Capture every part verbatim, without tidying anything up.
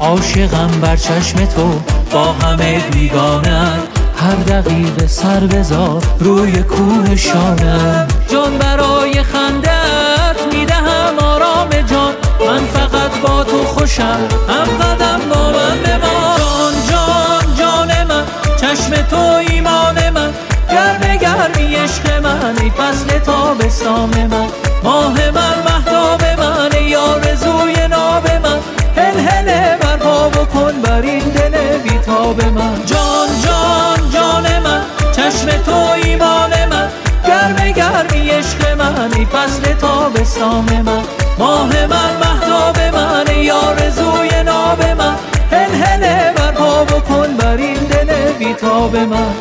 عاشقم بر چشم تو با همه بیگانه‌ام، هر دقیقه سر بذار روی کوه شانه‌ام. جان برای خندت میدهم آرام جان، من فقط با تو خوشم، هم قدم با من بمان. جان جان جان من، چشم تو ایمان من، گرم گرمی عشق من، ای فصل تابستان من، ماه من مهتاب من، ای آرزوی ناب من، هل هله برپا بکن بر این دل بیتاب من. جان جان جان من، چشم تو ایمان من، گرم گرمی عشق من، ای فصل تابستان من، ماه من مهتاب من، ای آرزوی ناب من، هل هله برپا بکن بر این دل بیتاب من.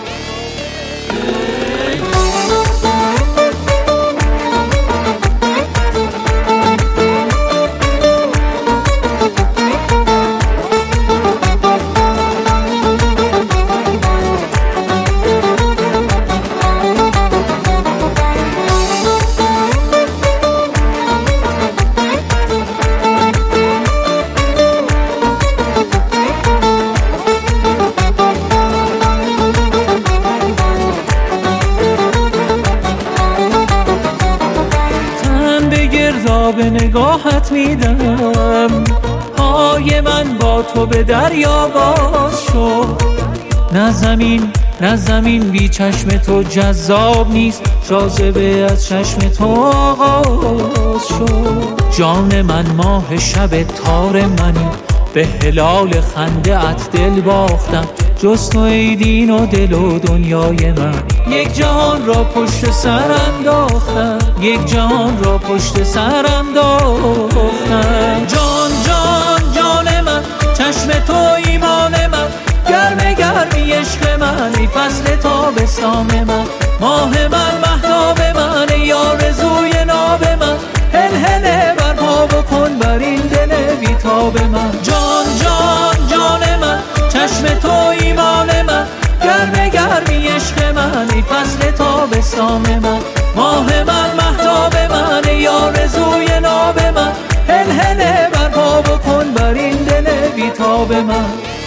به نگاهت میدم، پای من با تو به دریا باز شد. نه زمین نه زمین بی چشم تو جذاب نیست، جاذبه از چشم تو آغاز شد. جان من ماه شب تار منی، به هلال خنده ات دل باختم، جز تو ای دین و دل و دنیای من. یک جهان را پشت سر انداختم، یک جهان را پشت سر انداختم. جان جان جان من، چشم تو ایمان من، گرم گرمی عشق من، ای فصل تابستان من، ماه من مهتاب من، ای آرزوی ناب من، هل هله برپا بکن بر این دل بیتاب من. جان جان جان من، چشم تو ایمان من، گرم گرمی عشق من، ای فصل تابستان من، ماه من مهتاب من، ای آرزوی ناب من، هل هله برپا بکن بر این دل بیتاب من.